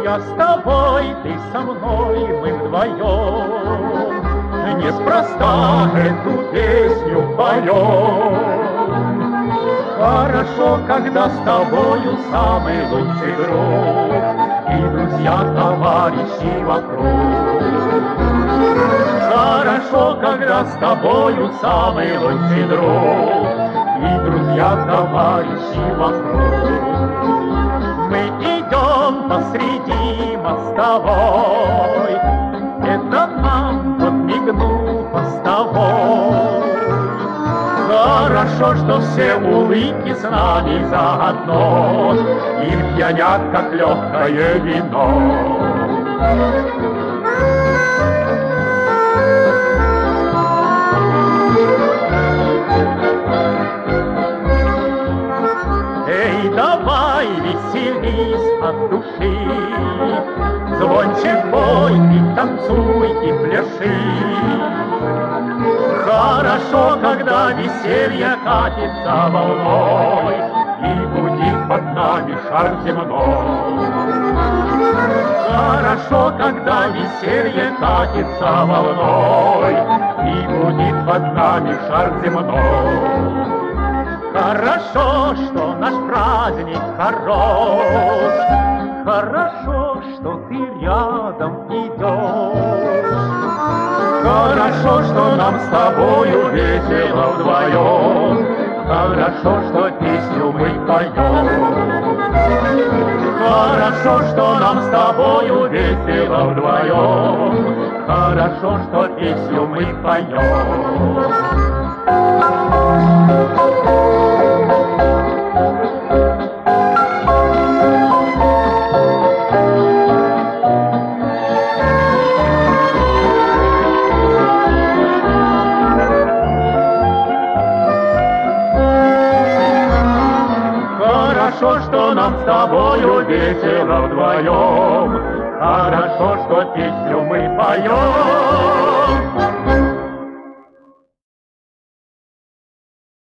я с тобой, ты со мной, мы вдвоем. Неспроста эту песню поем. Хорошо, когда с тобою самый лучший друг и друзья, товарищи вокруг. Хорошо, когда с тобою самый лучший друг и друзья, товарищи вокруг. Мы идем посреди мостовой, это нам подмигнул постовой. Хорошо, что все улыбки с нами заодно и пьянят, как легкое вино. Эй, давай, веселись от души, звонче пой и танцуй и пляши. Хорошо, когда веселье катится волной и гудит под нами шар земной. Хорошо, когда веселье катится волной и гудит под нами шар земной. Хорошо, что наш праздник хорош, хорошо, что ты рядом идешь. Хорошо, что нам с тобою весело вдвоем, хорошо, что песню мы поем. Хорошо, что нам с тобою весело вдвоем, хорошо, что песню мы поем. Хорошо, что нам с тобою весело вдвоем, хорошо, что песню мы поем.